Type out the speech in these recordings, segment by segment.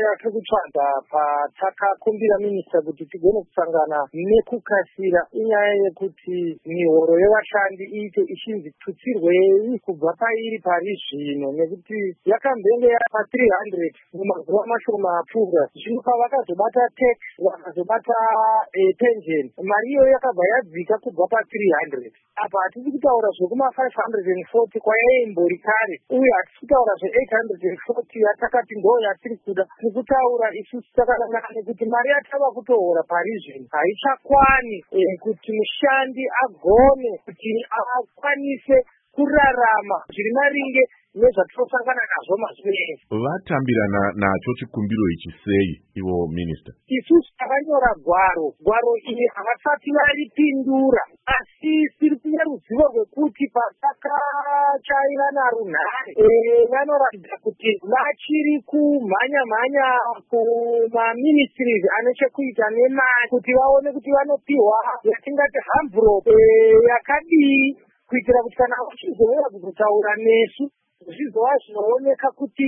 tiri kutsvaga patakakumbira minista kuti tigone kusangana nekukasira inyaya yekuti mihoro yevashandi iite ichinzi tutsirwei kubva pairi pari zvino, nekuti yakambenge yapa 300 mumazuva mashoma apfuura. Zvino pavakazobata tax vakazobata pension, mari iyoyo yakabva yadzika kubva pa300. Apa hatisi kutaura zvekuma 540 kwayaimbori kare, uye hatisi kutaura zve840 yatakati ndo yatiri kuda. Tikutaura isusu takanangana nekuti mari yatava kutohora pari zvino haichakwani kuti mushandi agone kuti akwanise kurarama zviri maringe nezvatirosangana nazvo mazuva ese. Vatambirana nacho chikumbiro ichi sei ivo minista? Isusu takanyora gwaro iri havasati varipindura, asi tiri kunya ruzivo rwekuti patakachairana runhare vanoratidza kuti vachiri kumhanya kumaministries ane chekuita nemari kuti vaone kuti vanopiwa yatingati hamvurope yakadii, kuitira kuti kana vachizouya kutaura nesu zvizova zvinooneka kuti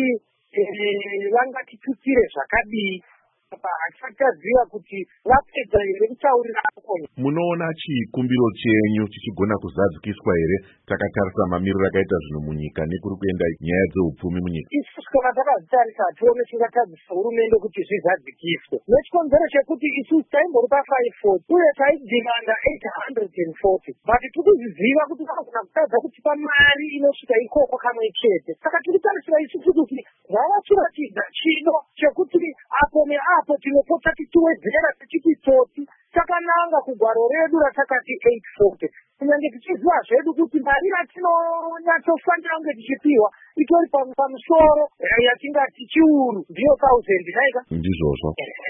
vangatitutsire zvakadii. Hatichaziva kuti vapedza here kutaurira akonya. Munoona chikumbiro chenyu chichigona kuzadzikiswa here takatarisa mamiriro akaita zvino munyika nekuri kuenda nyaya dzeupfumi munyika? Isusu kana takazvitarisa hatione chingatadzisa hurumende kuti zvizadzikiswe. Nechikonzero chekuti isusu taimbori pa540 uye taidhimanda 840, but tikuzviziva kuti vanogona kutadza kutipa mari inosvika ikoko kamwe chete. Saka tiri kutarisira isusu kuti zvavachiratidza chino chekuti apo neapo tinopota tichiwedzera tichititsoti takananga kugwaro redu ratakati 840, kunyange tichiziva zvedu kuti mari ratinonyatsofanira kunge tichipiwa itori pamusoro yatingati chiuru ndiyo 1000 naika ndizvozvo.